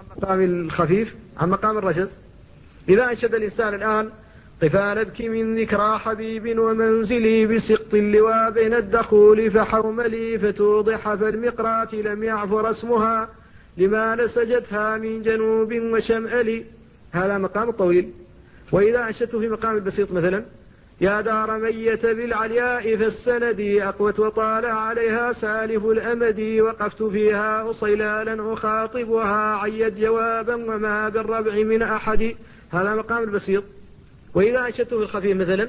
عن مقام الخفيف عن مقام الرجز. إذا أنشد الإنسان الآن قفا نبكي من ذكرى حبيب ومنزلي بسقط اللواء بين الدخول فحوملي فتوضح فالمقرات لم يعفر اسمها لما نسجتها من جنوب وشمال. هذا مقام الطويل. وإذا أنشدت في مقام البسيط مثلا يا دار ميت بالعلياء فالسند أقوت وطال عليها سالف الأمد وقفت فيها أصيلالا أخاطبها عيت جوابا وما بالربع من أحد. هذا مقام البسيط. وإذا أنشدت في الخفيف مثلا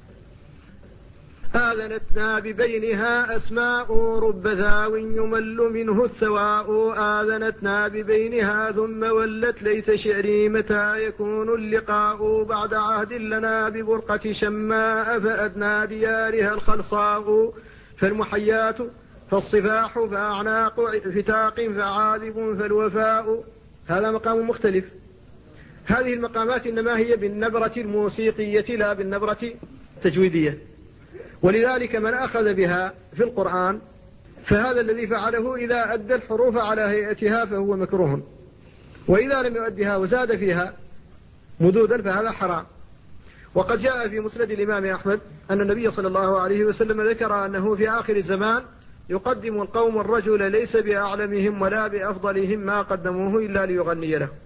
آذنتنا ببينها أسماء رب ذاو يمل منه الثواء آذنتنا ببينها ثم ولت ليت شعري متى يكون اللقاء بعد عهد لنا ببرقة شماء فأدنى ديارها الخلصاء فالمحيات فالصفاح فأعناق فتاق فعاذب فالوفاء. هذا مقام مختلف. هذه المقامات إنما هي بالنبرة الموسيقية لا بالنبرة التجويدية. ولذلك من أخذ بها في القرآن فهذا الذي فعله إذا أدى الحروف على هيئتها فهو مكروه، وإذا لم يؤدها وزاد فيها مدودا فهذا حرام. وقد جاء في مسند الإمام أحمد أن النبي صلى الله عليه وسلم ذكر أنه في آخر الزمان يقدم القوم الرجل ليس بأعلمهم ولا بأفضلهم ما قدموه إلا ليغني له،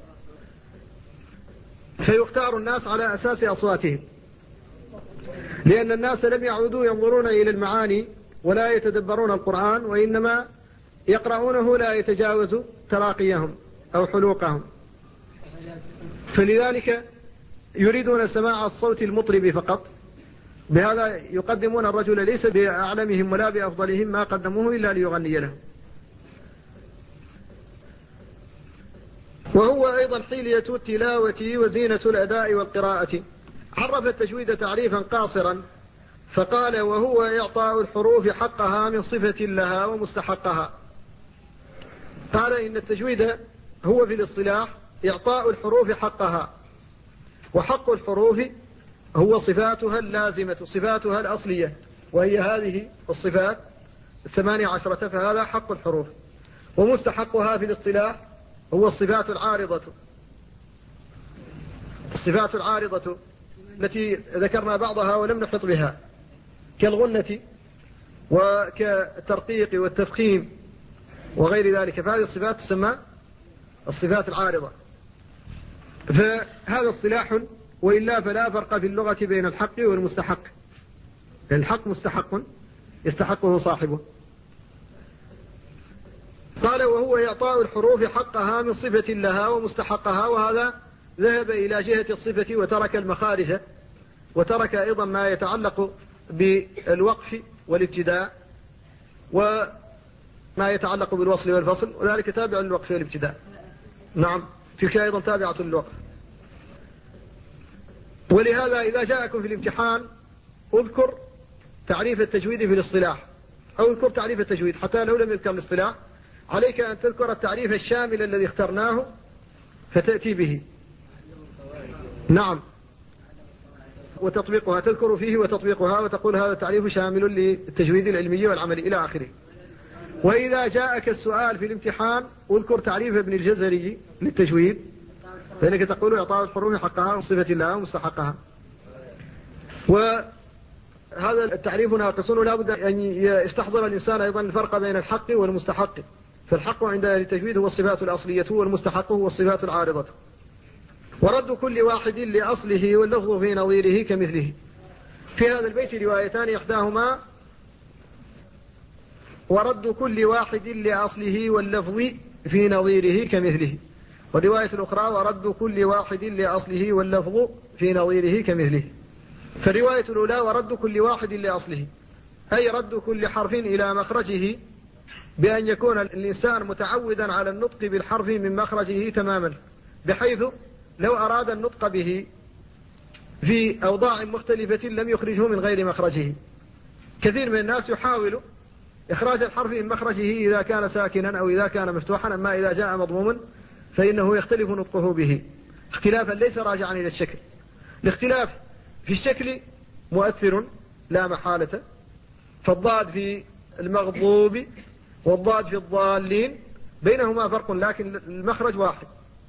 فيختار الناس على أساس أصواتهم، لأن الناس لم يعودوا ينظرون إلى المعاني ولا يتدبرون القرآن، وإنما يقرؤونه لا يتجاوز تراقيهم أو حلوقهم، فلذلك يريدون سماع الصوت المطرب فقط. بهذا يقدمون الرجل ليس بأعلمهم ولا بأفضلهم ما قدموه إلا ليغني له. وهو أيضا حيلية التلاوة وزينة الأداء والقراءة. عرف التجويد تعريفا قاصرا فقال وهو إعطاء الحروف حقها من صفة لها ومستحقها. قال إن التجويد هو في الاصطلاح إعطاء الحروف حقها، وحق الحروف هو صفاتها اللازمة صفاتها الأصلية، وهي هذه الصفات 18، فهذا حق الحروف. ومستحقها في الاصطلاح هو الصفات العارضة، الصفات العارضة التي ذكرنا بعضها ولم نحط بها كالغنة وكالترقيق والتفخيم وغير ذلك، فهذه الصفات تسمى الصفات العارضة. فهذا اصطلاح، وإلا فلا فرق في اللغة بين الحق والمستحق. الحق مستحق يستحقه صاحبه. قال وهو إعطاء الحروف حقها من صفة لها ومستحقها، وهذا ذهب إلى جهة الصفة وترك المخارج، وترك أيضا ما يتعلق بالوقف والابتداء وما يتعلق بالوصل والفصل، وذلك تابع للوقف والابتداء. نعم، تلك أيضا تابعة للوقف. ولهذا إذا جاءكم في الامتحان اذكر تعريف التجويد في الاصطلاح، أو اذكر تعريف التجويد حتى لو لم يذكر الاصطلاح عليك أن تذكر التعريف الشامل الذي اخترناه فتأتي به. نعم، وتطبيقها، تذكر فيه وتطبيقها وتقول هذا تعريف شامل للتجويد العلمي والعملي إلى آخره. وإذا جاءك السؤال في الامتحان اذكر تعريف ابن الجزري للتجويد، فإنك تقول إعطاء الحروف حقها وصفة لها ومستحقها. وهذا التعريف ناقص، ولا بد أن يستحضر الإنسان أيضا الفرق بين الحق والمستحق. فالحق عند أهل التجويد هو الصفات الأصلية، والمستحق هو الصفات العارضة. ورد كل واحد لأصله واللفظ في نظيره كمثله. في هذا البيت روايتان، إحداهما ورد كل واحد لأصله واللفظ في نظيره كمثله، والرواية الأخرى ورد كل واحد لأصله واللفظ في نظيره كمثله. فالرواية الأولى ورد كل واحد لأصله، أي رد كل حرف إلى مخرجه، بأن يكون الإنسان متعودا على النطق بالحرف من مخرجه تماما، بحيث لو أراد النطق به في أوضاع مختلفة لم يخرجه من غير مخرجه. كثير من الناس يحاول إخراج الحرف من مخرجه إذا كان ساكنا أو إذا كان مفتوحا، أما إذا جاء مضموما فإنه يختلف نطقه به اختلافا ليس راجعا إلى الشكل. الاختلاف في الشكل مؤثر لا محالة، فالضاد في المغضوب والضاد في الضالين بينهما فرق، لكن المخرج واحد.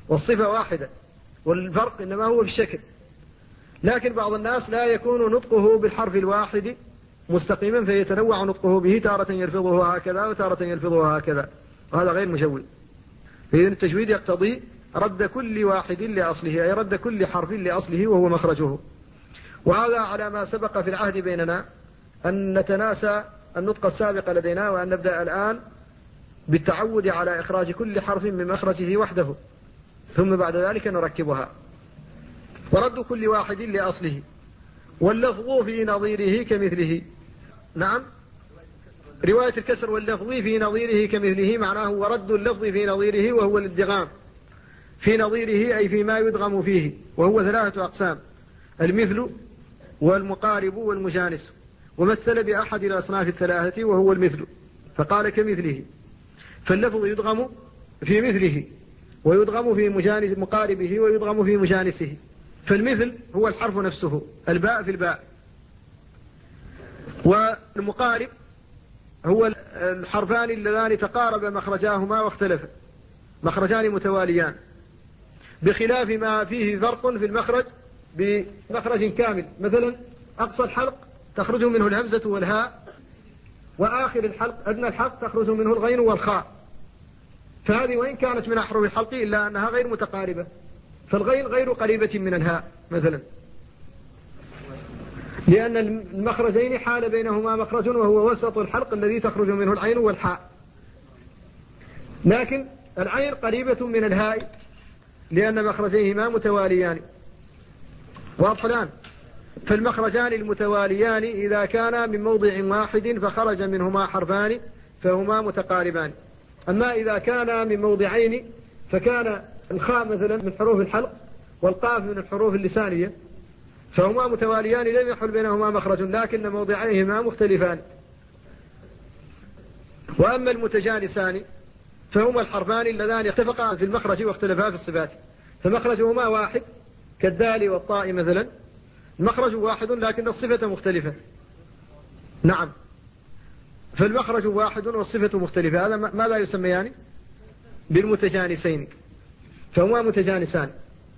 والصفة واحدة، والفرق إنما هو في الشكل. لكن بعض الناس لا يكون نطقه بالحرف الواحد مستقيما فيتنوع نطقه به، تارة يلفظه هكذا وتارة يلفظه هكذا، وهذا غير مجوز. فإذن التجويد يقتضي رد كل واحد لأصله، أي رد كل حرف لأصله وهو مخرجه. وهذا على ما سبق في العهد بيننا أن نتناسى النطق السابق لدينا، وأن نبدأ الآن بالتعود على إخراج كل حرف من مخرجه وحده، ثم بعد ذلك نركبها. ورد كل واحد لأصله، واللفظ في نظيره كمثله. نعم، رواية الكسر واللفظ في نظيره كمثله معناه ورد اللفظ في نظيره، وهو الادغام في نظيره أي فيما يدغم فيه، وهو 3 أقسام: المثل والمقارب والمجانس. ومثل بأحد الأصناف الثلاثة وهو المثل، فقال كمثله، فاللفظ يدغم في مثله، ويدغم في مقاربه، ويدغم في مجانسه. فالمثل هو الحرف نفسه، الباء في الباء. والمقارب هو الحرفان اللذان تقارب مخرجاهما واختلفا، مخرجان متواليان، بخلاف ما فيه فرق في المخرج بمخرج كامل. مثلا أقصى الحلق تخرج منه الهمزة والهاء، وآخر الحلق أدنى الحلق تخرج منه الغين والخاء، فهذه وإن كانت من أحرف الحلق إلا أنها غير متقاربة، فالغين غير قريبة من الهاء مثلا، لأن المخرجين حال بينهما مخرج وهو وسط الحلق الذي تخرج منه العين والحاء. لكن العين قريبة من الهاء لأن مخرجيهما متواليان. واضح الآن؟ فالمخرجان المتواليان إذا كانا من موضع واحد فخرج منهما حرفان فهما متقاربان. أما إذا كانا من موضعين فكان الخاء مثلا من حروف الحلق والقاف من الحروف اللسانية، فهما متواليان لم يحل بينهما مخرج، لكن موضعيهما مختلفان. وأما المتجانسان فهما الحرفان اللذان اتفقا في المخرج واختلفا في الصفات، فمخرجهما واحد كالدال والطاء مثلا، المخرج واحد لكن الصفة مختلفة. نعم، فالمخرج واحد والصفة مختلفة، هذا ماذا يسميان؟ بالمتجانسين، فهما متجانسان.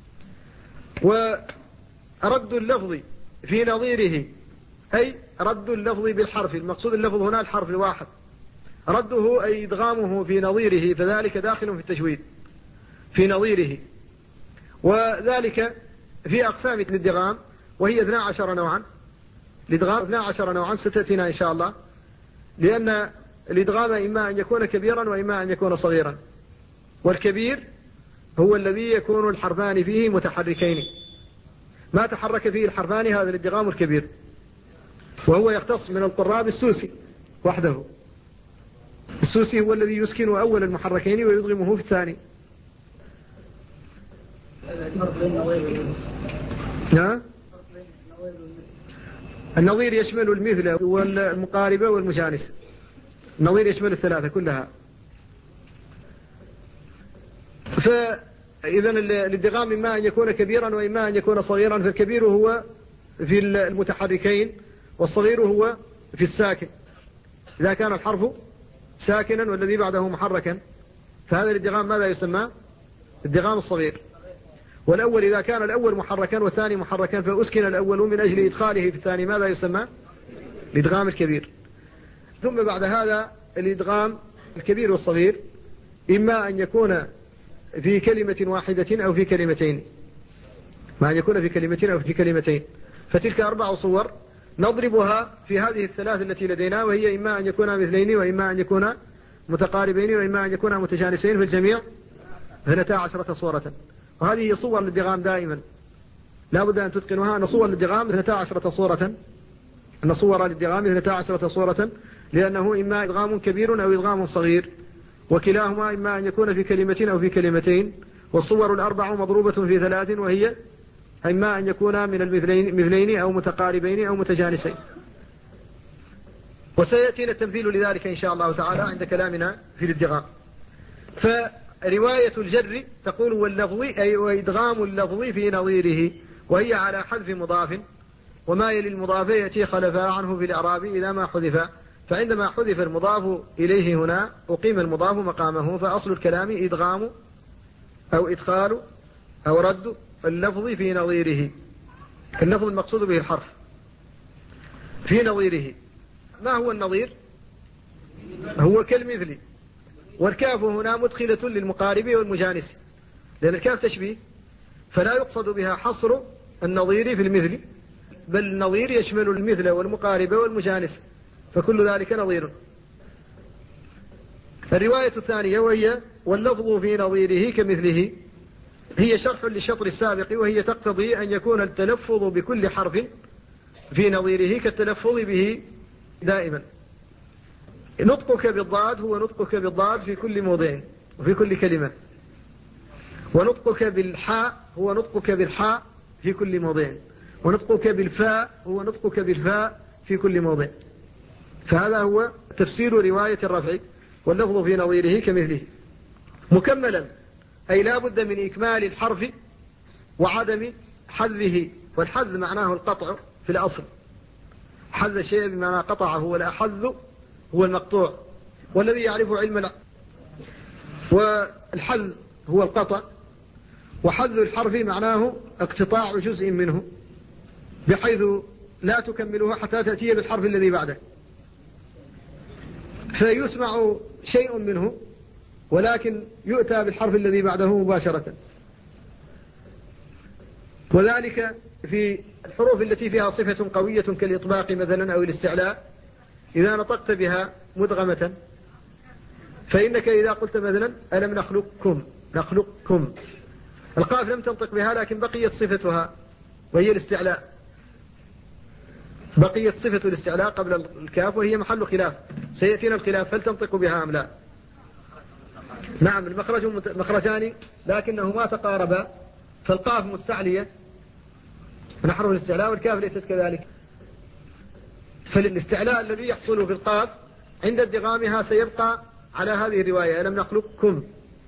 ورد اللفظ في نظيره أي رد اللفظ بالحرف، المقصود اللفظ هنا الحرف الواحد، رده أي إدغامه في نظيره، فذلك داخل في التجويد في نظيره. وذلك في أقسام الادغام وهي 12 نوعا. الادغام 12 نوعا ستأتينا إن شاء الله، لأن الادغام إما أن يكون كبيرا وإما أن يكون صغيرا. والكبير هو الذي يكون الحرفان فيه متحركين، ما تحرك فيه الحرفان هذا الادغام الكبير، وهو يختص من القراء بالسوسي وحده. السوسي هو الذي يسكن أول المحركين ويدغمه في الثاني. النظير يشمل المثل والمقاربة والمجانس، النظير يشمل الثلاثة كلها. فإذا الادغام إما أن يكون كبيرا وإما أن يكون صغيرا، فالكبير هو في المتحركين والصغير هو في الساكن، إذا كان الحرف ساكنا والذي بعده محركا، فهذا الادغام ماذا يسمى؟ الادغام الصغير. والأول إذا كان الأول محركا والثاني محركا فأسكن الأول من أجل إدخاله في الثاني، ماذا يسمى؟ الادغام الكبير. ثم بعد هذا الادغام الكبير والصغير إما أن يكون في كلمة واحدة أو في كلمتين، ما أن يكون في كلمة أو في كلمتين، فتلك 4 صور نضربها في هذه الثلاث التي لدينا، وهي إما أن يكون مثلين وإما أن يكون متقاربين وإما أن يكون متجانسين، في الجميع 12 صورة. وهذه هي صور الادغام دائما لا بد أن تتقنها، أن صور الادغام 12 صورة، أن صور الادغام 12 صورة، لأنه إما إدغام كبير أو إدغام صغير، وكلاهما إما أن يكون في كلمة أو في كلمتين. والصور 4 مضروبة في 3، وهي إما أن يكون من المثلين أو متقاربين أو متجانسين. وسيأتينا التمثيل لذلك إن شاء الله تعالى عند كلامنا في الادغام. فرواية الجر تقول واللفظ أي وإدغام اللفظ في نظيره، وهي على حذف مضاف، وما يلي المضاف يأتي خلفا عنه في الإعراب إذا ما حذف، فعندما حذف المضاف إليه هنا أقيم المضاف مقامه، فأصل الكلام إدغام أو إدخال أو رد اللفظ في نظيره. اللفظ المقصود به الحرف في نظيره. ما هو النظير؟ هو كالمثل، والكاف هنا مدخلة للمقارب والمجانس، لأن الكاف تشبيه، فلا يقصد بها حصر النظير في المثل، بل النظير يشمل المثل والمقارب والمجانس، فكل ذلك نظير. الرواية الثانية وهي واللفظ في نظيره كمثله، هي شرح للشطر السابق، وهي تقتضي أن يكون التلفظ بكل حرف في نظيره كالتلفظ به دائما. نطقك بالضاد هو نطقك بالضاد في كل موضع وفي كل كلمة، ونطقك بالحاء هو نطقك بالحاء في كل موضع، ونطقك بالفاء هو نطقك بالفاء في كل موضع. فهذا هو تفسير رواية الرفع واللفظ في نظيره كمثله. مكملا أي لا بد من إكمال الحرف وعدم حذه، والحذ معناه القطع في الأصل، حذ الشيء بمعنى قطعه، والأحذ هو المقطوع، والذي يعرف علم والحذ هو القطع، وحذ الحرف معناه اقتطاع جزء منه بحيث لا تكمله حتى تأتي بالحرف الذي بعده، فيسمع شيء منه ولكن يؤتى بالحرف الذي بعده مباشرة. وذلك في الحروف التي فيها صفة قوية كالإطباق مثلا أو الاستعلاء، إذا نطقت بها مدغمة، فإنك إذا قلت مثلا ألم نخلقكم، القاف لم تنطق بها لكن بقيت صفتها وهي الاستعلاء، بقيت صفة الاستعلاء قبل الكاف، وهي محل خلاف، سيأتينا الخلاف هل تنطق بها أم لا. نعم المخرج مخرجان لكنهما تقاربا، فالقاف مستعلية من حرف الاستعلاء، والكاف ليست كذلك، فالاستعلاء الذي يحصل في القاف عند ادغامها سيبقى على هذه الرواية ألم نخلقكم.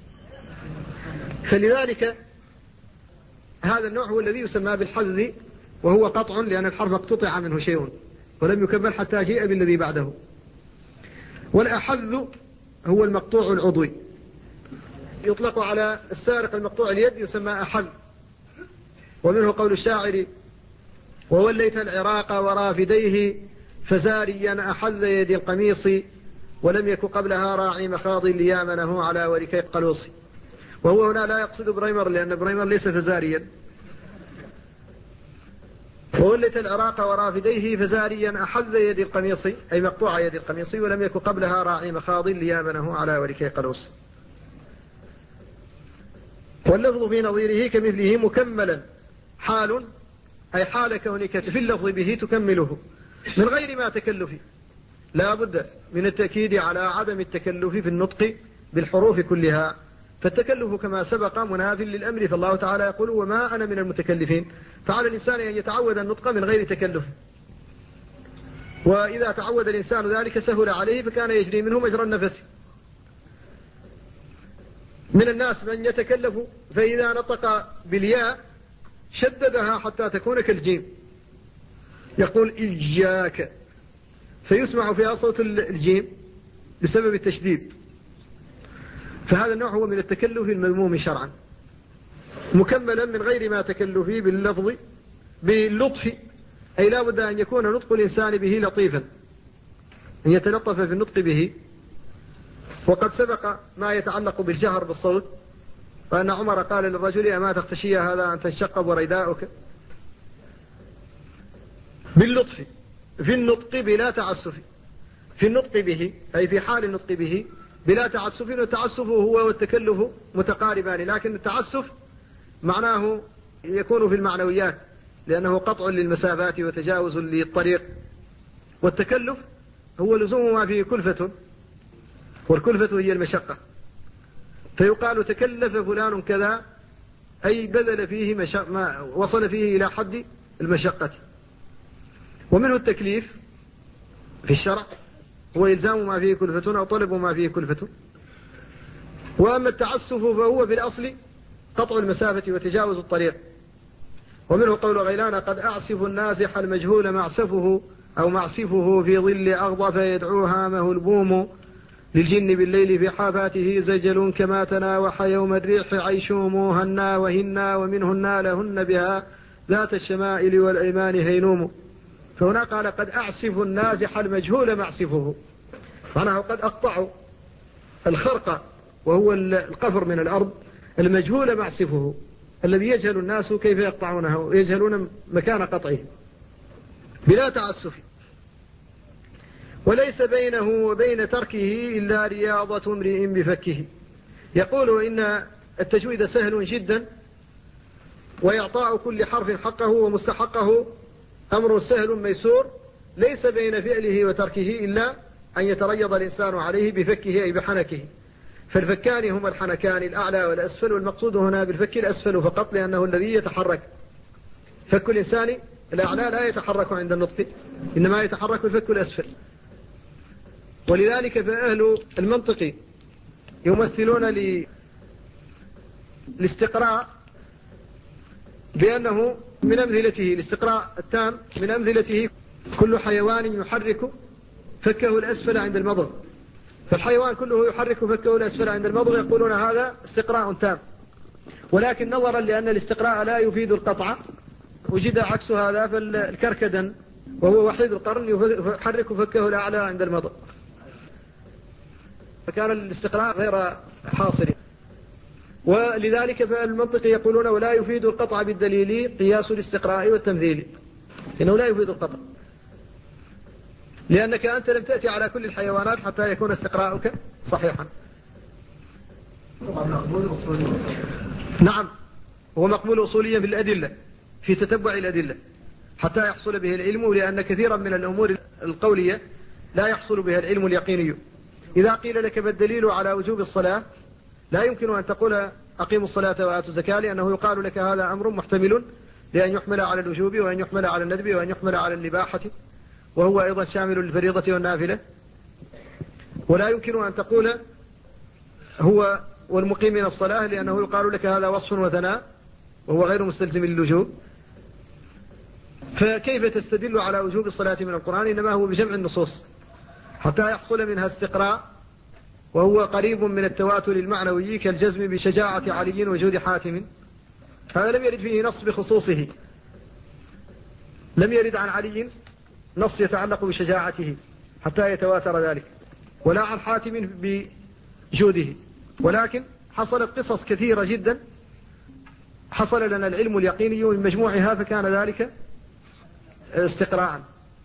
فلذلك هذا النوع هو الذي يسمى بالحذ، وهو قطع لأن الحرف اقتطع منه شيء ولم يكمل حتى جيء بالذي بعده. والأحذ هو المقطوع العضوي، يطلق على السارق المقطوع اليد يسمى أحذ. ومنه قول الشاعر ووليت العراق ورافديه فزاريا أحذ يد القميص ولم يك قبلها راعي مخاض ليامنه على وركي قلوص. وهو هنا لا يقصد بريمر لأن بريمر ليس فزاريا. ووليت العراق ورافديه فزاريا أحذ يد القميص أي مقطوع يد القميص ولم يك قبلها راعي مخاض ليامنه على وركي قلوص. واللفظ في نظيره كمثله مكملا حال أي حال كونك في اللفظ به تكمله من غير ما تكلف. لا بد من التأكيد على عدم التكلف في النطق بالحروف كلها، فالتكلف كما سبق مناف للأمر، فالله تعالى يقول وما أنا من المتكلفين، فعلى الإنسان أن يتعود النطق من غير تكلف، وإذا تعود الإنسان ذلك سهل عليه فكان يجري منه مجرى النفس. من الناس من يتكلف فإذا نطق بالياء شددها حتى تكون كالجيم، يقول إياك، فيسمع فيها صوت الجيم بسبب التشديد، فهذا النوع هو من التكلف المذموم شرعا. مكملا من غير ما تكلف باللفظ باللطف أي لا بد أن يكون نطق الإنسان به لطيفا، أن يتلطف في النطق به. وقد سبق ما يتعلق بالجهر بالصوت، وأن عمر قال للرجل أما تخشى هذا أن تنشق وريداؤك. باللطف في النطق بلا تعسف، في النطق به أي في حال النطق به بلا تعسف، والتعسف هو والتكلف متقاربان، لكن التعسف معناه يكون في المعنويات لأنه قطع للمسافات وتجاوز للطريق، والتكلف هو لزوم ما فيه كلفة، والكلفة هي المشقة، فيقال تكلف فلان كذا أي بذل فيه ما وصل فيه إلى حد المشقة. ومنه التكليف في الشرع هو إلزام ما فيه كلفة أو طلب ما فيه كلفة. وأما التعسف فهو في الأصل قطع المسافة وتجاوز الطريق. ومنه قول غيلان قد أعسف النازح المجهول معسفه أو معسفه في ظل أغضى فيدعو هامه البوم للجن بالليل في حافاته زجل كما تناوح يوم الريح عيشوموهن وهن ومنهن لهن بها ذات الشمائل والأيمان هينوم. فهنا قال قد أعسف النازح المجهول معسفه، معناه قد أقطعوا الخرق وهو القفر من الأرض المجهول معسفه الذي يجهل الناس كيف يقطعونه، يجهلون مكان قطعه بلا تعسف. وليس بينه وبين تركه إلا رياضة امرئ بفكه. يقول إن التجويد سهل جدا، وإعطاء كل حرف حقه ومستحقه أمر سهل ميسور، ليس بين فعله وتركه إلا أن يتريض الإنسان عليه بفكه أي بحنكه. فالفكان هما الحنكان الأعلى والأسفل، والمقصود هنا بالفك الأسفل فقط لأنه الذي يتحرك. فك الإنسان الأعلى لا يتحرك عند النطق، إنما يتحرك الفك الأسفل. ولذلك فأهل المنطق يمثلون الاستقراء بأنه من أمثلته، الاستقراء التام من أمثلته كل حيوان يحرك فكه الأسفل عند المضغ. فالحيوان كله يحرك فكه الأسفل عند المضغ، يقولون هذا استقراء تام. ولكن نظرا لأن الاستقراء لا يفيد القطع وجد عكس هذا، فالكركدن وهو وحيد القرن يحرك فكه الأعلى عند المضغ، فكان الاستقراء غير حاصل. ولذلك فالمنطق يقولون ولا يفيد القطع بالدليل قياس الاستقراء والتمثيل، إنه لا يفيد القطع، لأنك أنت لم تأتي على كل الحيوانات حتى يكون استقراءك صحيحا. نعم، هو مقبول أصوليا في الأدلة، في تتبع الأدلة حتى يحصل به العلم، لأن كثيرا من الأمور القولية لا يحصل بها العلم اليقيني. إذا قيل لك بالدليل على وجوب الصلاة لا يمكن أن تقول أقيموا الصلاة وآتوا الزكاة، لأنه يقال لك هذا أمر محتمل لأن يحمل على الوجوب وأن يحمل على الندب وأن يحمل على الإباحة، وهو أيضا شامل للفريضة والنافلة. ولا يمكن أن تقول هو والمقيم من الصلاة، لأنه يقال لك هذا وصف وثناء وهو غير مستلزم للوجوب. فكيف تستدل على وجوب الصلاة من القرآن؟ إنما هو بجمع النصوص حتى يحصل منها استقراء، وهو قريب من التواتر المعنوي كالجزم بشجاعة علي وجود حاتم. هذا لم يرد فيه نص بخصوصه، لم يرد عن علي نص يتعلق بشجاعته حتى يتواتر ذلك، ولا عن حاتم بجوده. ولكن حصلت قصص كثيرة جدا حصل لنا العلم اليقيني من مجموعها، فكان ذلك استقراء.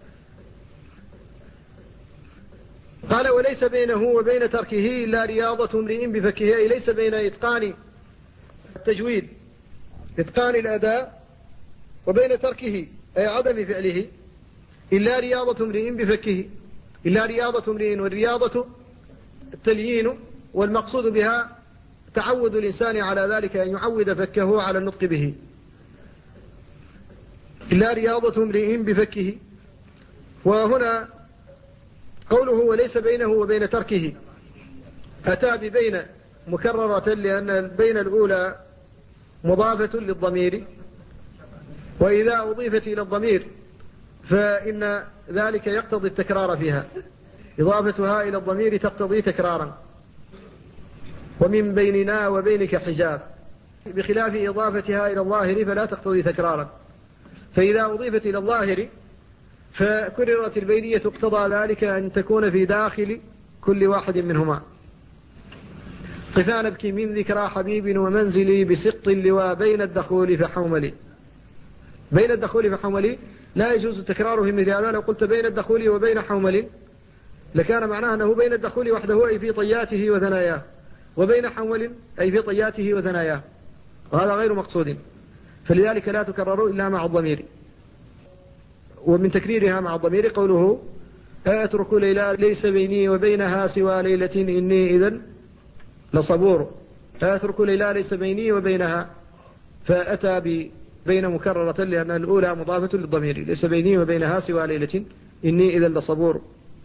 قال وليس بينه وبين تركه إلا رياضة امرئ بفكه، أي ليس بين إتقان التجويد إتقان الأداء وبين تركه أي عدم فعله إلا رياضة امرئ بفكه، إلا رياضة امرئ، والرياضة التليين، والمقصود بها تعود الإنسان على ذلك أن يعود فكه على النطق به. إلا رياضة امرئ بفكه. وهنا قوله وليس بينه وبين تركه أتى ببين مكررة، لأن بين الأولى مضافة للضمير، وإذا أضيفت إلى الضمير فإن ذلك يقتضي التكرار فيها، إضافتها إلى الضمير تقتضي تكرارا. ومن بيننا وبينك حجاب، بخلاف إضافتها إلى الظاهر فلا تقتضي تكرارا. فإذا أضيفت إلى الظاهر فكررت البينية اقتضى ذلك أن تكون في داخل كل واحد منهما. قفا نبكي من ذكرى حبيب ومنزلي بسقط اللواء بين الدخول فحوملي. بين الدخول فحوملي لا يجوز تكراره مثل هذا. لو قلت بين الدخول وبين حومل لكان معناه أنه بين الدخول وحده أي في طياته وثناياه، وبين حومل أي في طياته وثناياه، وهذا غير مقصود. فلذلك لا تكرر إلا مع الضمير. ومن تكريرها مع الضمير قوله أترك ليلى ليس بيني وبينها سوى ليلة إني إذن لصبور. أترك ليلى ليس بيني وبينها، فأتى بين مكررة لأن الأولى مضافة للضمير، ليس بيني وبينها سوى ليلة إني إذن لصبور.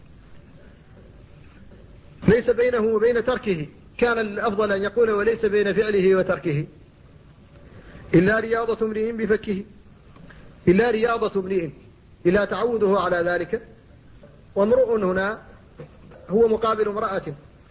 ليس بينه وبين تركه، كان الأفضل أن يقول وليس بين فعله وتركه إلا رياضة امرئ بفكه، إلا رياضة امرئ، إلا تعوده على ذلك. وامرؤ هنا هو مقابل امرأة،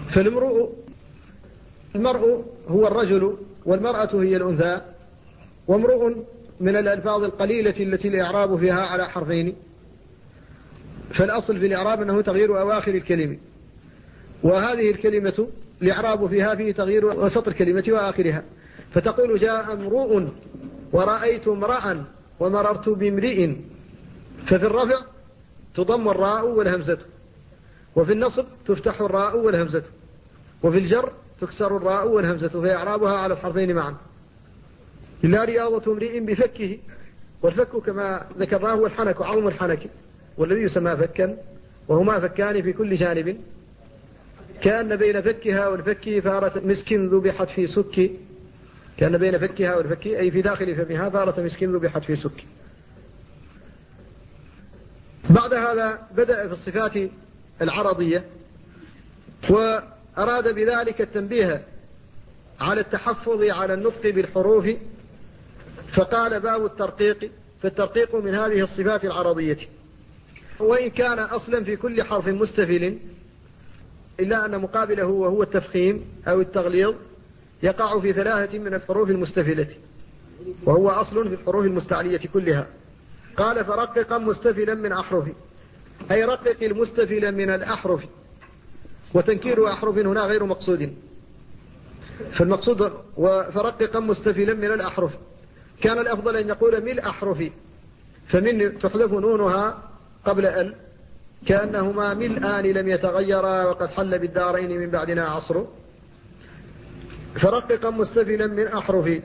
المرء هو الرجل، والمرأة هي الأنثى، وامرؤ من الألفاظ القليلة التي الإعراب فيها على حرفين، فالأصل في الإعراب أنه تغيير أواخر الكلمة، وهذه الكلمة الإعراب فيها فيه تغيير وسط الكلمة وآخرها، فتقول جاء امرؤ ورأيت امرأ ومررت بامرئ، ففي الرفع تضم الراء والهمزة، وفي النصب تفتح الراء والهمزة، وفي الجر تكسر الراء والهمزة، فإعرابها على الحرفين معا. إلا رياضة امرئ بفكه، والفك كما ذكرناه هو الحنك وعظم الحنك، والذي يسمى فكا، وهما فكان في كل جانب، كأن بين فكها والفك فارة مسك ذبحت في سك، كأن بين فكها والفك أي في داخل فمها فارة مسك ذبحت في سك. بعد هذا بدأ في الصفات العرضية، وأراد بذلك التنبيه على التحفظ على النطق بالحروف، فقال باب الترقيق، فالترقيق من هذه الصفات العرضية، وإن كان أصلا في كل حرف مستفل، إلا أن مقابله وهو التفخيم أو التغليظ يقع في 3 من الحروف المستفلة، وهو أصل في الحروف المستعلية كلها. قال فرققا مستفلا من أحرف، أي رقق المستفل من الأحرف، وتنكير أحرف هنا غير مقصود، فالمقصود فرققا مستفلا من الأحرف. كان الأفضل أن يقول من الأحرف، فمن تحذف نونها قبل ال، كأنهما ملآن لم يتغيرا وقد حل بالدارين من بعدنا عصر. فرققا مستفلا من أحرف،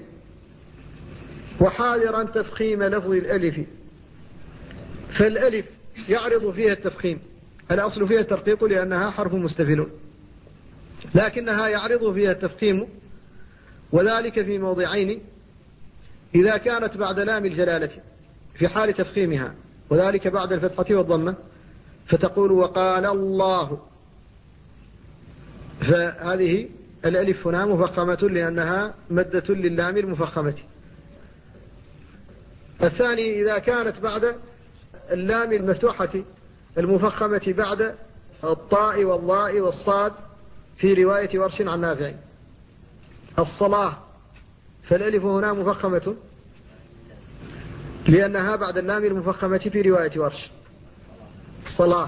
وحاذرا تفخيم لفظ الألف، فالألف يعرض فيها التفخيم، الأصل فيها الترقيق لأنها حرف مستفل، لكنها يعرض فيها التفخيم، وذلك في موضعين: إذا كانت بعد لام الجلالة في حال تفخيمها، وذلك بعد الفتحة والضمة، فتقول وقال الله، فهذه الألف هنا مفخمة لأنها مدة للام المفخمة. الثاني إذا كانت بعد اللام المفتوحة المفخمة بعد الطاء والضاء والصاد في رواية ورش عن نافع، الصلاة، فالألف هنا مفخمة لأنها بعد اللام المفخمة في رواية ورش، الصلاة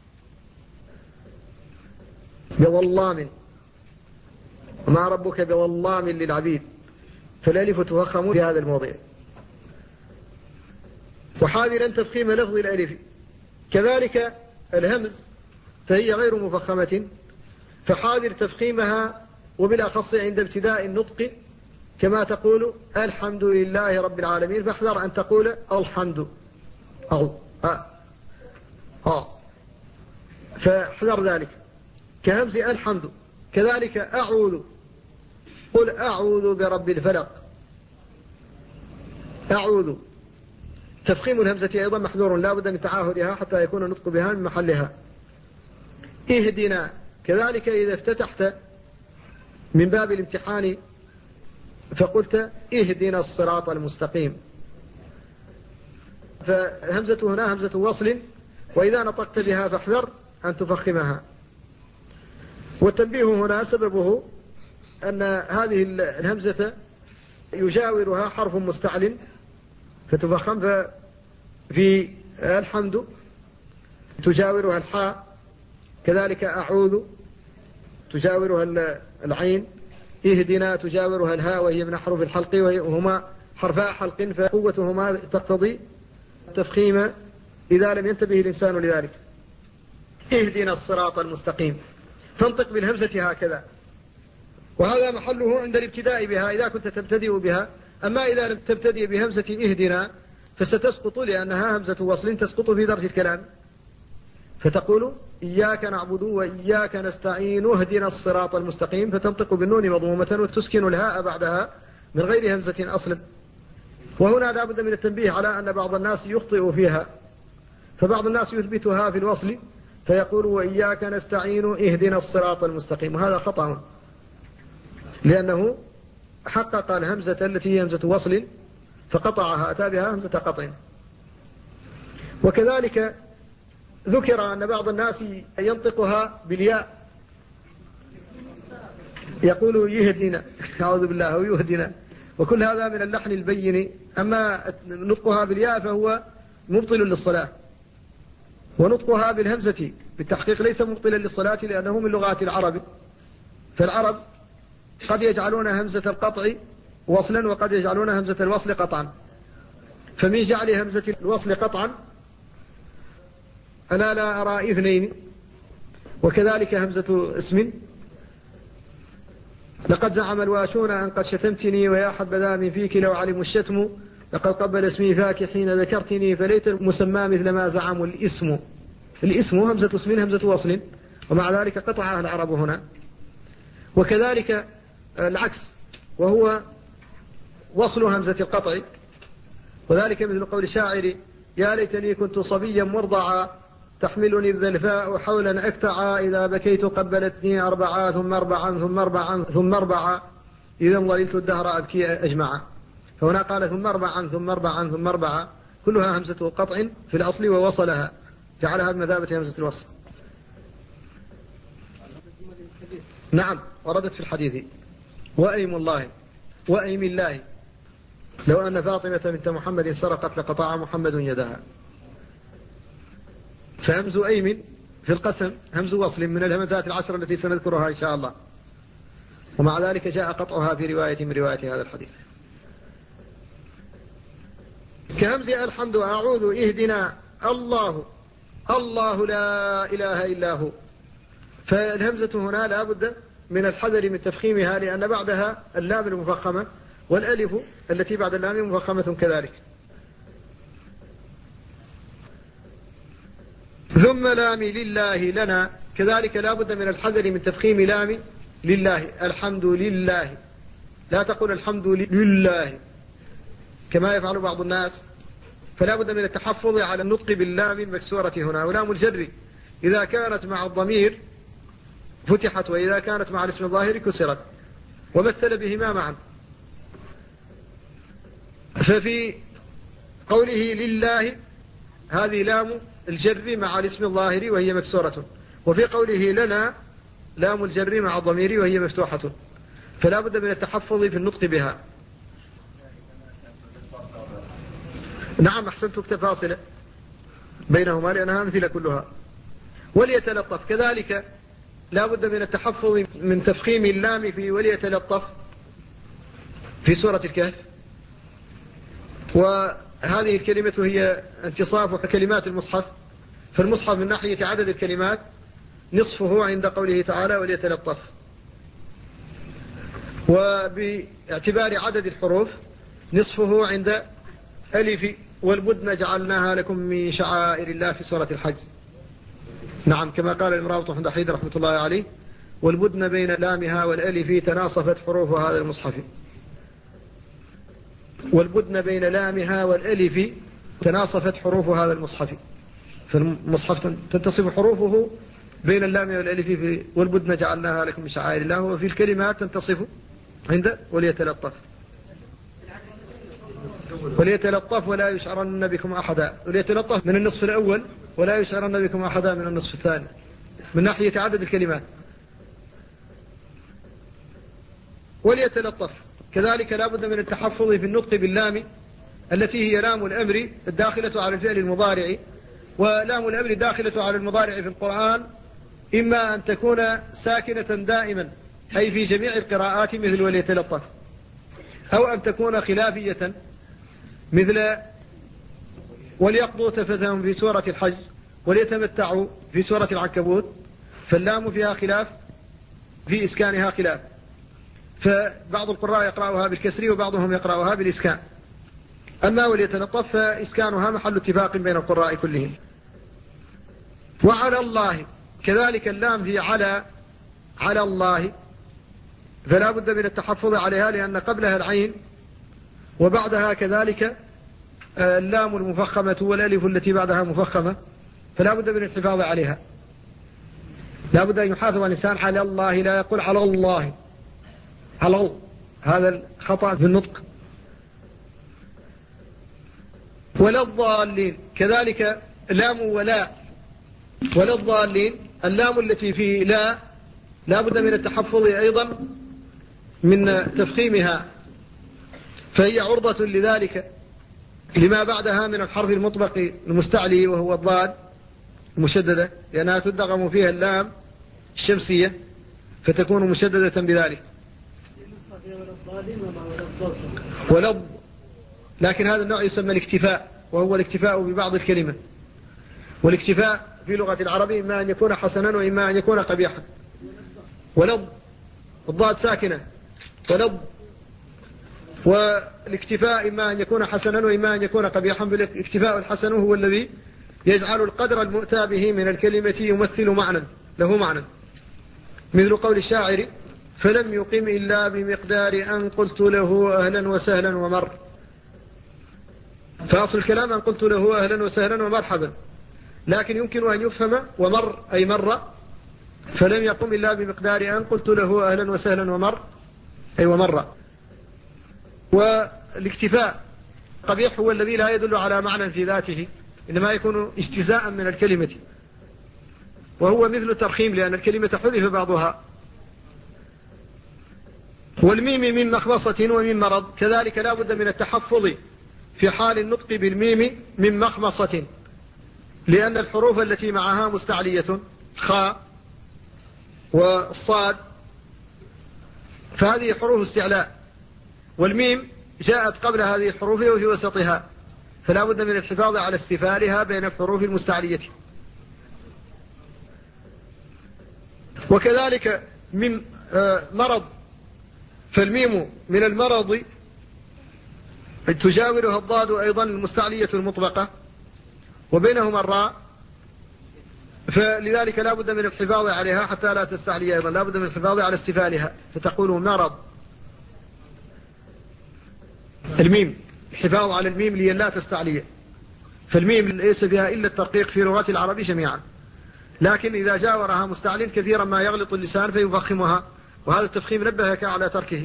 بظلام، وما ربك بظلام للعبيد، فالألف تفخم في هذا الموضع. وحاذرا تفخيم لفظ الألف، كذلك الهمز فهي غير مفخمة، فحاذر تفخيمها، وبالأخص عند ابتداء النطق، كما تقول الحمد لله رب العالمين، فاحذر أن تقول الحمد فاحذر ذلك، كهمز الحمد. كذلك أعوذ، قل أعوذ برب الفلق، أعوذ، تفخيم الهمزة أيضا محذور، لا بد من تعاهدها حتى يكون النطق بها من محلها. اهدنا، كذلك إذا افتتحت من باب الامتحان فقلت اهدنا الصراط المستقيم، فالهمزة هنا همزة وصل، وإذا نطقت بها فاحذر أن تفخمها. والتنبيه هنا سببه أن هذه الهمزة يجاورها حرف مستعل فتفخم، في الحمد تجاورها الحاء، كذلك أعوذ تجاورها العين، اهدنا تجاورها الهاء وهي من حروف الحلق، وهما حرفا حلق، فقوتهما تقتضي التفخيم إذا لم ينتبه الإنسان لذلك. اهدنا الصراط المستقيم، تنطق بالهمزة هكذا، وهذا محله عند الابتداء بها إذا كنت تبتدئ بها. أما إذا لم تبتدئ بهمزة اهدنا فستسقط، لأنها همزة وصل تسقط في درس الكلام، فتقول إياك نعبد وإياك نستعين اهدنا الصراط المستقيم، فتنطق بالنون مضمومة وتسكن الهاء بعدها من غير همزة أصلا. وهنا لا بد من التنبيه على أن بعض الناس يخطئ فيها، فبعض الناس يثبتها في الوصل فيقول وإياك نستعين اهدنا الصراط المستقيم، وهذا خطأ، لأنه حقق الهمزة التي هي همزة وصل فقطعها، أتى بها همزة قطع. وكذلك ذكر أن بعض الناس ينطقها بالياء، يقول يهدنا أعوذ بالله أو يهدنا، وكل هذا من اللحن البين. أما نطقها بالياء فهو مبطل للصلاة، ونطقها بالهمزة بالتحقيق ليس مبطلا للصلاة، لأنه من لغات العرب. فالعرب قد يجعلون همزة القطع وصلا، وقد يجعلون همزة الوصل قطعا. فمن جعل همزة الوصل قطعا أنا لا أرى إذنين. وكذلك همزة اسم، لقد زعم الواشون أن قد شتمتني ويا حبذا من فيك لو علموا الشتم، لقد قبل اسمي فاك حين ذكرتني فليت المسمى مثل ما زعموا الاسم. الاسم همزة اسم همزة وصل، ومع ذلك قطعها العرب هنا. وكذلك العكس، وهو وصل همزة القطع، وذلك مثل قول الشاعر يا ليتني كنت صبيا مرضعا تحملني الذلفاء حولا أكتعا إذا بكيت قبلتني أربعا ثم أربعا ثم أربعا ثم أربعا إذا ظللت الدهر أبكي أجمعا. فهنا قال ثم أربعا ثم أربعا ثم أربعا، كلها همزة قطع في الأصل، ووصلها جعلها بمثابة همزة الوصل. نعم وردت في الحديث وأيم الله وأيم الله لو أن فاطمة بنت محمد سرقت لقطع محمد يدها. فهمز أيم في القسم همز وصل من الهمزات العشر التي سنذكرها إن شاء الله، ومع ذلك جاء قطعها في رواية من رواية هذا الحديث. كهمز الحمد أعوذ اهدنا الله الله لا إله إلا هو. فالهمزة هنا لا بد من الحذر من تفخيمها، لأن بعدها اللام المفخمة والألف التي بعد اللام مفخمة كذلك. ثم لام لله لنا، كذلك لا بد من الحذر من تفخيم لام لله. الحمد لله، لا تقول الحمد لله كما يفعل بعض الناس. فلا بد من التحفظ على النطق باللام المكسورة هنا. ولام الجر إذا كانت مع الضمير فتحت، وإذا كانت مع الاسم الظاهر كسرت، ومثل بهما معا. ففي قوله لله هذه لام الجر مع الاسم الظاهر وهي مكسورة، وفي قوله لنا لام الجر مع الضمير وهي مفتوحة. فلا بد من التحفظ في النطق بها. نعم أحسنت، اكتب فاصلة بينهما لأنها مثل كلها. وليتلطف كذلك لا بد من التحفظ من تفخيم اللام في وليتلطف في سورة الكهف. وهذه الكلمة هي انتصاف كلمات المصحف. فالمصحف من ناحية عدد الكلمات نصفه عند قوله تعالى وليتلطف، وباعتبار عدد الحروف نصفه عند ألف والبدن جعلناها لكم من شعائر الله في سورة الحج. نعم كما قال الإمراء بن دحيد رحمة الله عليه والبدن بين لامها والألف تناصفت حروف هذا المصحف. والبدن بين لامها والألف تناصفت حروف هذا المصحف. فالمصحف تنتصف حروفه بين اللام والألف والبدن جعلناها لكم من شعائر الله، وفي الكلمات تنتصف عند وليتلطف. وليتلطف ولا يشعرن بكم أحدا. وليتلطف من النصف الأول ولا يشعرن بكم أحدا من النصف الثاني من ناحية عدد الكلمات. وليتلطف كذلك لا بد من التحفظ في النطق باللام التي هي لام الأمر الداخلة على الفعل المضارع. ولام الأمر الداخلة على المضارع في القرآن إما أن تكون ساكنة دائما أي في جميع القراءات مثل وليتلطف، أو أن تكون خلافية مثل وليقضوا تفثهم في سورة الحج وليتمتعوا في سورة العنكبوت. فاللام فيها خلاف في إسكانها خلاف، فبعض القراء يقرأها بالكسر وبعضهم يقرأها بالإسكان. أما وليتلطف فإسكانها محل اتفاق بين القراء كلهم. وعلى الله كذلك اللام في على الله، فلا بد من التحفظ عليها لأن قبلها العين وبعدها كذلك اللام المفخمة والألف التي بعدها مفخمة، فلا بد من الحفاظ عليها. لا بد أن يحافظ الإنسان على الله، لا يقول على الله على الله، هذا الخطأ في النطق. ولا الضالين كذلك لام ولا الضالين اللام التي في لا بد من التحفظ أيضا من تفخيمها، فهي عرضة لذلك لما بعدها من الحرف المطبق المستعلي وهو الضاد المشددة، لأنها تدغم فيها اللام الشمسية فتكون مشددة بذلك. ولض، لكن هذا النوع يسمى الاكتفاء، وهو الاكتفاء ببعض الكلمة. والاكتفاء في لغة العرب إما أن يكون حسنا وإما أن يكون قبيحا. ولض، الضاد ساكنة، ولض. والاكتفاء إما أن يكون حسنا وإما أن يكون قبيحا. بالاكتفاء الحسن هو الذي يجعل القدر المؤتى به من الكلمة يمثل معنى له معنى، مثل قول الشاعر: فلم يقم إلا بمقدار أن قلت له أهلا وسهلا ومر. فأصل الكلام أن قلت له أهلا وسهلا ومرحبا، لكن يمكن أن يفهم ومر أي مر، فلم يقم إلا بمقدار أن قلت له أهلا وسهلا ومر أي ومر. والاكتفاء قبيح هو الذي لا يدل على معنى في ذاته، إنما يكون اجتزاء من الكلمة، وهو مثل الترخيم لأن الكلمة حذف بعضها. والميم من مخمصة ومن مرض، كذلك لا بد من التحفظ في حال النطق بالميم من مخمصة، لأن الحروف التي معها مستعلية، خاء والصاد، فهذه حروف استعلاء، والميم جاءت قبل هذه الحروف وفي وسطها، فلا بد من الحفاظ على استفالها بين الحروف المستعلية. وكذلك من مرض، فالميم من المرض تجاورها الضاد أيضا المستعلية المطبقة وبينهما الراء، فلذلك لا بد من الحفاظ عليها حتى لا تستعلي أيضا، لا بد من الحفاظ على استفالها، فتقول مرض. الميم الحفاظ على الميم لئلا تستعلي، فالميم ليس فيها إلا الترقيق في لغات العرب جميعا، لكن إذا جاورها مستعل كثيرا ما يغلط اللسان فيفخمها، وهذا التفخيم نبهك على تركه.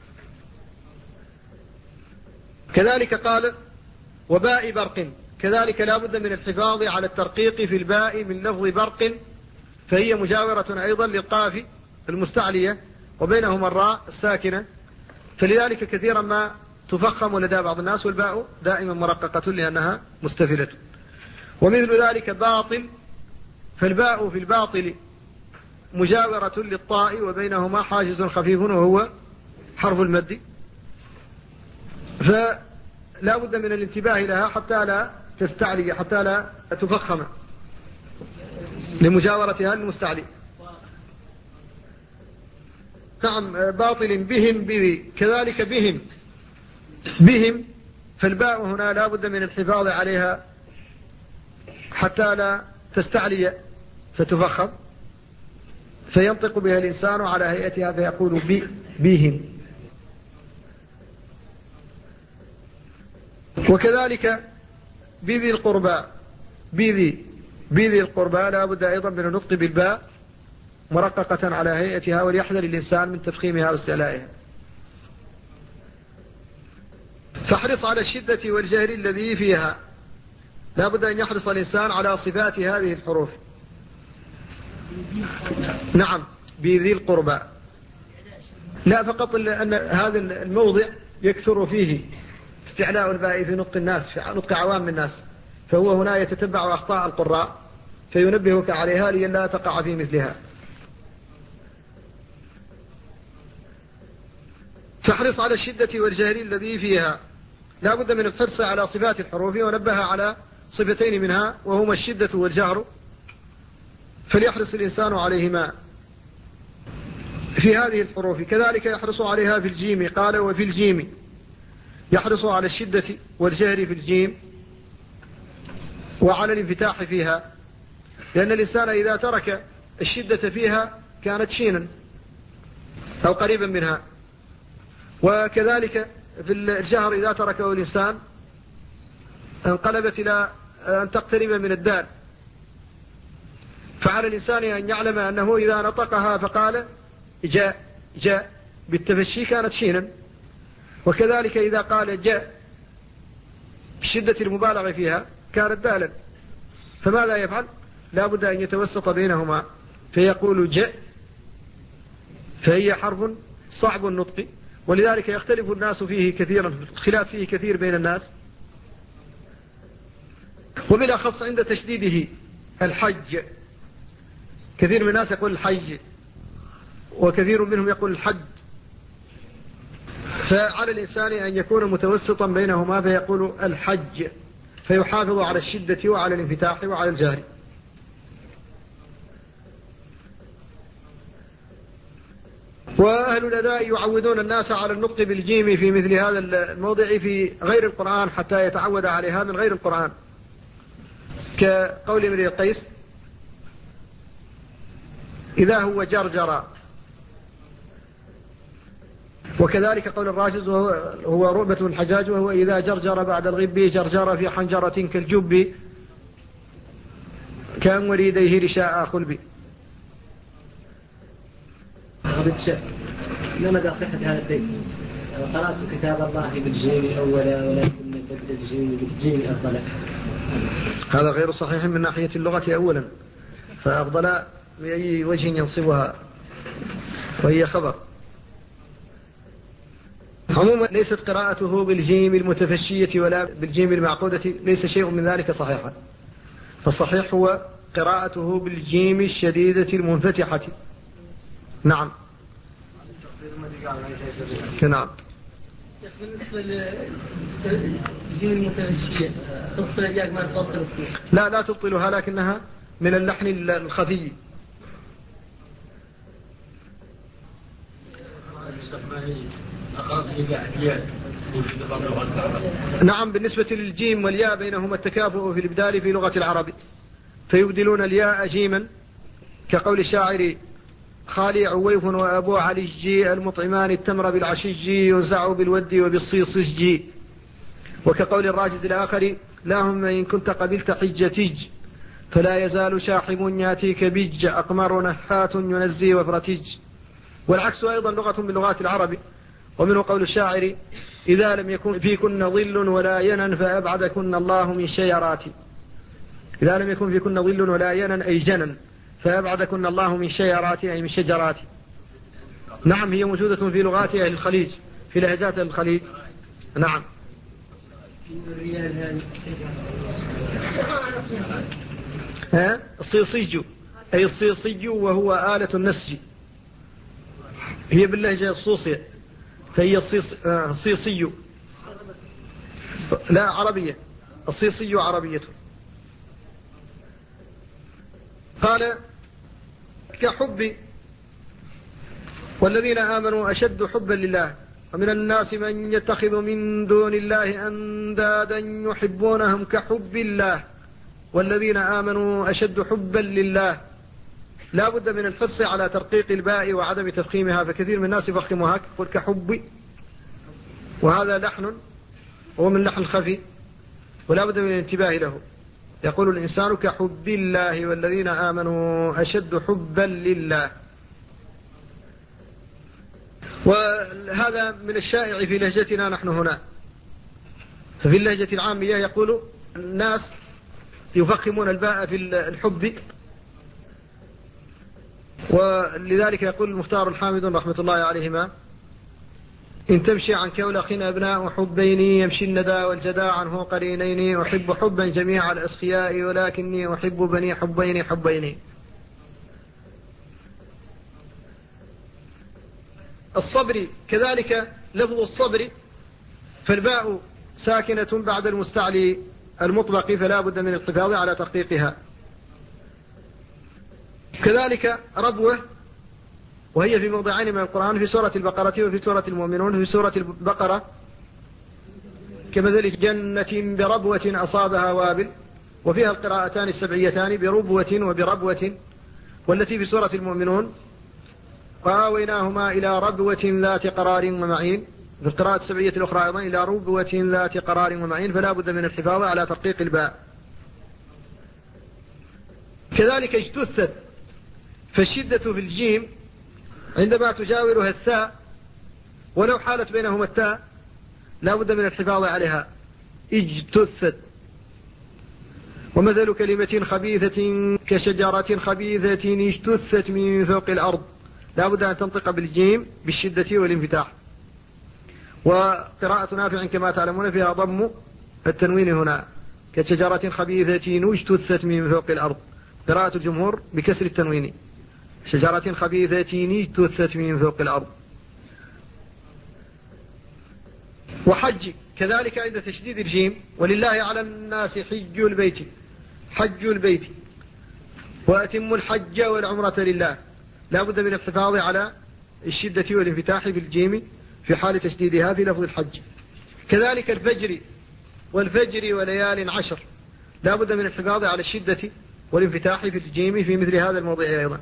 كذلك قال: وباء برق، كذلك لا بد من الحفاظ على الترقيق في الباء من لفظ برق، فهي مجاورة أيضا للقاف المستعلية وبينهما الراء الساكنة، فلذلك كثيرا ما تفخم لدى بعض الناس، والباء دائما مرققة لأنها مستفلة. ومثل ذلك باطل، فالباء في الباطل مجاورة للطاء وبينهما حاجز خفيف وهو حرف المد، فلا بد من الانتباه لها حتى لا تستعلي، حتى لا تفخم لمجاورتها المستعلي. نعم، باطل بهم بذي، كذلك بهم فالباء هنا لا بد من الحفاظ عليها حتى لا تستعلي فتفخم، فينطق بها الإنسان على هيئتها فيقول بهم. وكذلك بذي القربى، بذي القربى لا بد أيضا من النطق بالباء مرققة على هيئتها، وليحذر الإنسان من تفخيمها واستعلائها. فاحرص على الشدة والجهر الذي فيها، لا بد أن يحرص الإنسان على صفات هذه الحروف. نعم، بذي القربى، لا فقط أن هذا الموضع يكثر فيه استعلاء الباء في نطق الناس، في نطق عوام الناس، فهو هنا يتتبع أخطاء القراء فينبهك عليها لئلا تقع في مثلها. فاحرص على الشدة والجهر الذي فيها، لا بد من الحرص على صفات الحروف، ونبه على صفتين منها وهما الشدة والجهر، فليحرص الإنسان عليهما في هذه الحروف. كذلك يحرص عليها في الجيم، قال: وفي الجيم، يحرص على الشدة والجهر في الجيم وعلى الانفتاح فيها، لأن الإنسان إذا ترك الشدة فيها كانت شينا أو قريبا منها، وكذلك في الجهر إذا تركه الإنسان انقلبت إلى أن تقترب من الدال، فعلى الإنسان أن يعلم أنه إذا نطقها فقال جاء بالتفشي كانت شينا، وكذلك إذا قال جاء بشدة المبالغة فيها كانت دالا، فماذا يفعل؟ لا بد أن يتوسط بينهما فيقول جاء، فهي حرف صعب النطق، ولذلك يختلف الناس فيه كثيرا، الخلاف فيه كثير بين الناس، وبالأخص عند تشديده الحج. كثير من الناس يقول الحج، وكثير منهم يقول الحج، فعلى الإنسان أن يكون متوسطا بينهما فيقول الحج، فيحافظ على الشدة وعلى الانفتاح وعلى الجهر. وأهل الأداء يعودون الناس على النطق بالجيم في مثل هذا الموضع في غير القرآن حتى يتعود عليها من غير القرآن، كقول امرئ القيس إذا هو جرجر، وكذلك قول الراجز وهو رؤبة الحجاج وهو إذا جرجر بعد الغب جرجر في حنجرة كالجب كان وريديه رشاء خلبي. ما مدى صحة هذا البيت؟ قرأت كتاب الله بالجيم أولا ولكن بدل الجيم بالجيم أفضل. هذا غير صحيح من ناحية اللغة أولا، فأفضل بأي وجه ينصبها وهي خبر. عموما ليست قراءته بالجيم المتفشية ولا بالجيم المعقودة، ليس شيء من ذلك صحيحا، فالصحيح هو قراءته بالجيم الشديدة المنفتحة. نعم. نعم. بالنسبة للجيم المتفشية قصة إياك ما تبطل الصيغة؟ لا تبطلها، لكنها من اللحن الخفي. نعم. بالنسبة للجيم والياء بينهما التكافؤ في الإبدال في لغة العرب، فيبدلون الياء جيما كقول الشاعر خالي عويف وأبو علي الجي المطعمان التمر بالعشيجي ينزع بالود وبالصيصجي، وكقول الراجز الآخر اللهم إن كنت قبلت حجتج فلا يزال شاحب ياتيك بج أقمر نحات ينزي وفرتج. والعكس أيضا لغة من لغات العرب، ومنه قول الشاعر إذا لم يكن فيكن ظل ولا ينن فأبعدكن الله من شيرات. إذا لم يكن فيكن ظل ولا ينن أي جنن، فأبعدكن الله من شيرات أي من شجرات. نعم، هي موجودة في لغات أهل الخليج، في لهجات أهل الخليج. نعم. الصيصيج أي الصيصي وهو آلة النسج، هي باللهجة الصوصية، فهي الصيصي. لا عربية، الصيصي عربية. قال كحب والذين آمنوا أشد حبا لله ومن الناس من يتخذ من دون الله أندادا يحبونهم كحب الله والذين آمنوا أشد حبا لله. لا بد من الحرص على ترقيق الباء وعدم تفخيمها، فكثير من الناس يفخمها يقول كحب، وهذا لحن هو من لحن الخفي ولا بد من الانتباه له. يقول الإنسان كحب الله والذين آمنوا أشد حبا لله. وهذا من الشائع في لهجتنا نحن هنا. ففي اللهجة العامية يقول الناس يفخمون الباء في الحب، ولذلك يقول المختار الحامد رحمة الله عليهما إن تمشي عن كولخ أبناء حبين يمشي الندى والجدى عنه قرينين أحب حبا جميع الأسخياء ولكني أحب بني حبين حبين. الصبر كذلك لفظ الصبر، فالباء ساكنة بعد المستعلي المطلق فلا بد من الحفاظ على ترقيقها. كذلك ربوة، وهي في موضعين من القرآن، في سورة البقرة وفي سورة المؤمنون. في سورة البقرة كمثل جنة بربوة أصابها وابل، وفيها القراءتان السبعيتان بربوة وبربوة. والتي في سورة المؤمنون وآويناهما إلى ربوة ذات قرار ومعين، في القراءة السبعية الأخرى أيضا إلى ربوة ذات قرار ومعين، فلا بد من الحفاظ على ترقيق الباء. كذلك اجتثت، فالشدة في الجيم عندما تجاورها الثاء ولو حالت بينهما التاء لا بد من الحفاظ عليها. اجتثت. ومثل كلمة خبيثة كشجرة خبيثة اجتثت من فوق الأرض لا بد أن تنطق بالجيم بالشدة والانفتاح. وقراءة نافع كما تعلمون فيها ضم التنوين هنا، كشجرة خبيثة اجتثت من فوق الأرض. قراءة الجمهور بكسر التنوين، شجرة خبيثة اجتثت من فوق الأرض. وحج كذلك عند تشديد الجيم، ولله على الناس حج البيت وأتم الحج والعمرة لله. لا بد من الحفاظ على الشدة والانفتاح بالجيم في حال تشديدها في لفظ الحج. كذلك الفجر والفجر وليال عشر، لا بد من الحفاظ على الشدة والانفتاح في الجيم في مثل هذا الموضع أيضا.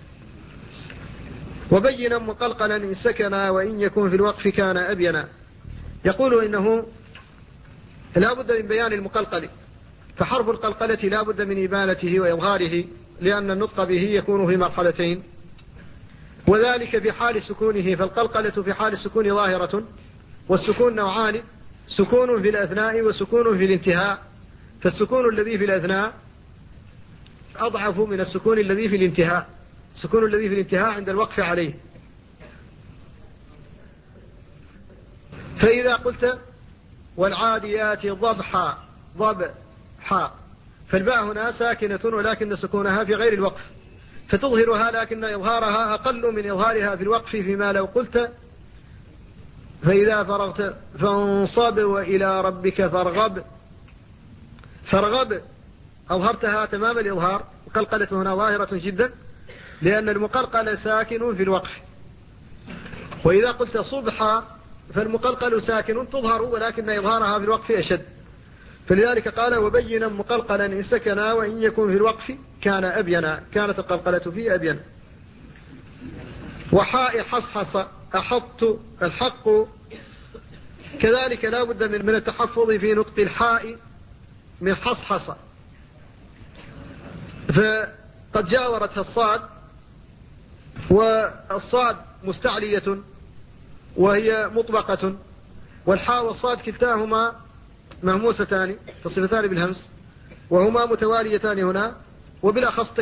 وبينا مقلقلا إن سكنا وإن يكون في الوقف كان أبينا. يقول إنه لا بد من بيان المقلقل، فحرف القلقلة لا بد من إبانته وإظهاره، لأن النطق به يكون في مرحلتين، وذلك في حال سكونه. فالقلقلة في حال السكون ظاهرة، والسكون نوعان: سكون في الأثناء وسكون في الانتهاء. فالسكون الذي في الأثناء أضعف من السكون الذي في الانتهاء. السكون الذي في الانتهاء عند الوقف عليه. فإذا قلت والعاديات ضبحا فالباء هنا ساكنة ولكن سكونها في غير الوقف، فتظهرها لكن إظهارها أقل من إظهارها في الوقف. فيما لو قلت فإذا فرغت فانصب وإلى ربك فارغب أظهرتها تمام الإظهار. القلقلة هنا ظاهرة جدا لأن المقلقل ساكن في الوقف. وإذا قلت صبحا فالمقلقل ساكن تظهر ولكن إظهارها في الوقف أشد. فلذلك قال وبينا مقلقلا إن سكنا وإن يكون في الوقف كان أبينا. كانت القلقلة في أبينا. وحاء حصحص أحط الحق، كذلك لا بد من التحفظ في نطق الحاء من حصحص، فقد جاورتها الصاد، والصاد مستعلية وهي مطبقة، والحاء والصاد كلتاهما مهموستان تصفتان بالهمس، وهما متواليتان هنا، وبالأخص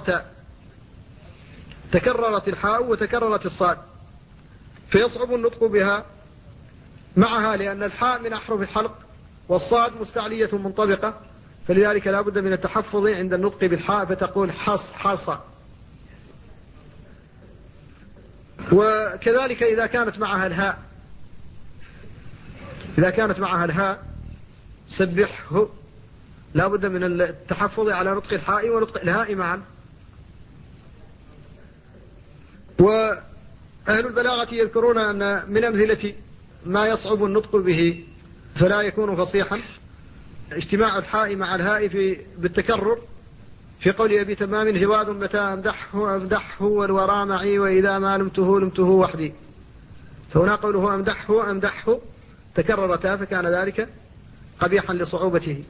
تكررت الحاء وتكررت الصاد، فيصعب النطق بها معها، لأن الحاء من أحرف الحلق والصاد مستعلية منطبقة، فلذلك لا بد من التحفظ عند النطق بالحاء، فتقول حص حص. وكذلك إذا كانت معها الهاء سبحه، لا بد من التحفظ على نطق الحاء ونطق الهاء معا. وأهل البلاغة يذكرون أن من أمثلة ما يصعب النطق به فلا يكون فصيحا اجتماع الحاء مع الهاء بالتكرر، في قول أبي تمام جواد متى أمدحه والورى معي وإذا ما لمته وحدي. فهنا قوله أمدحه تكررتا، فكان ذلك قبيحا لصعوبته.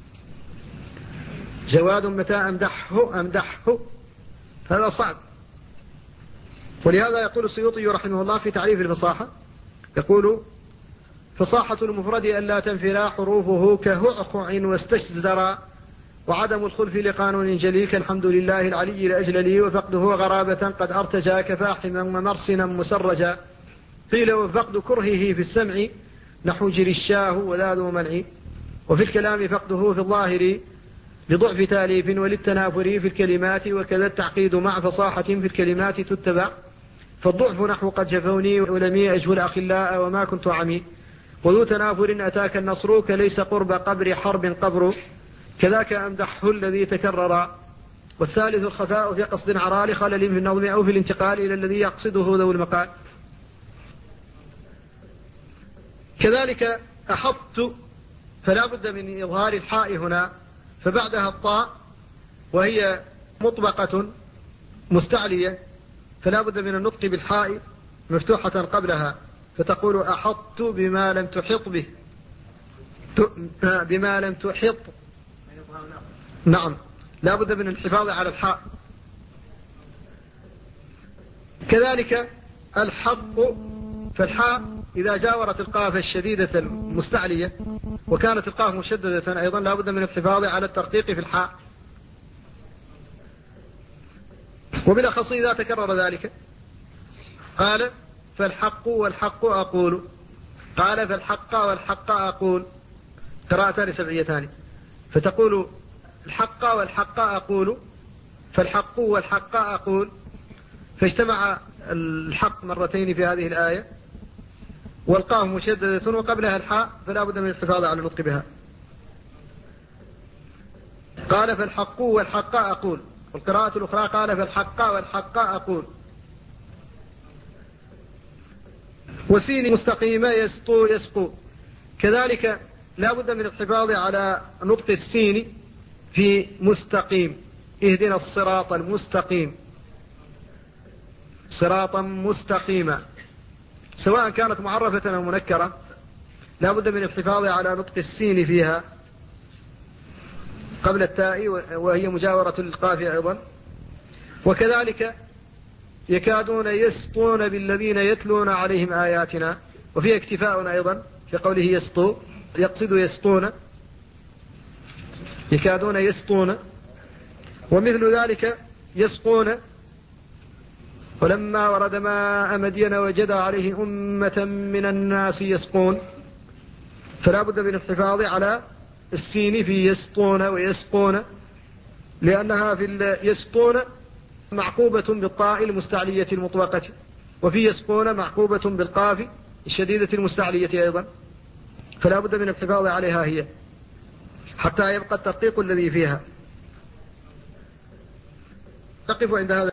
جواد متى أمدحه هذا صعب. ولهذا يقول السيوطي رحمه الله في تعريف الفصاحة، يقول فصاحة المفرد ألا تنفرا حروفه كهعخع واستشزرا، وعدم الخلف لقانون جليل كالحمد لله العلي الأجللي، وفقده غرابة قد أرتجا كفاحما ومرسنا مسرجا. قيل وفقد كرهه في السمع نحو جري الشاه وذا ذو منع، وفي الكلام فقده في الظاهر لضعف تاليف وللتنافر في الكلمات، وكذا التعقيد مع فصاحة في الكلمات تتبع، فالضعف نحو قد جفوني ولمي أجهل الأخلاء وما كنت عمي، وذو تنافر أتاك النصر كليس قرب قبر حرب قبر، كذاك أمدحه الذي تكرر. والثالث الخفاء في قصد عرى لخلل في النظم أو في الانتقال إلى الذي يقصده ذو المقال. كذلك أحط، فلا بد من إظهار الحاء هنا، فبعدها الطاء وهي مطبقة مستعلية، فلا بد من النطق بالحاء مفتوحة قبلها، فتقول أحط بما لم تحط به، بما لم تحط. نعم، لا بد من الحفاظ على الحاء. كذلك الحق، فالحاء إذا جاورت القاف الشديدة المستعلية وكانت القاف مشددة أيضا لا بد من الحفاظ على الترقيق في الحاء، وبالأخص إذا تكرر ذلك. قال فالحق والحق أقول. قال فالحق والحق أقول. قراءتان سبعيتان، فتقول الحق والحق أقول، فالحق والحق أقول، فاجتمع الحق مرتين في هذه الآية، والقاف مشددة وقبلها الحاء، فلا بد من الحفاظ على النطق بها. قال فالحق والحق أقول. والقراءة الأخرى قال فالحق والحق أقول. وسين مستقيمة يسطو يسقو، كذلك لا بد من الحفاظ على نطق السين في مستقيم. اهدنا الصراط المستقيم، صراطا مستقيما، سواء كانت معرفة أو منكرة لا بد من الحفاظ على نطق السين فيها قبل التاء، وهي مجاورة للقاف أيضا. وكذلك يكادون يسطون بالذين يتلون عليهم آياتنا، وفيه اكتفاء أيضا في قوله يسطو، يقصد يسطون، يكادون يسطون. ومثل ذلك يسقون، ولما ورد ماء مدين وجد عليه أمة من الناس يسقون، فلا بد من الحفاظ على السين في يسطون ويسقون، لأنها في يسقون معقوبة بالطاء المستعلية المطلقة، وفي يسقون معقوبة بالقاف الشديدة المستعلية أيضا، فلا بد من الحفاظ عليها هي حتى يبقى التدقيق الذي فيها. نقف عند هذا.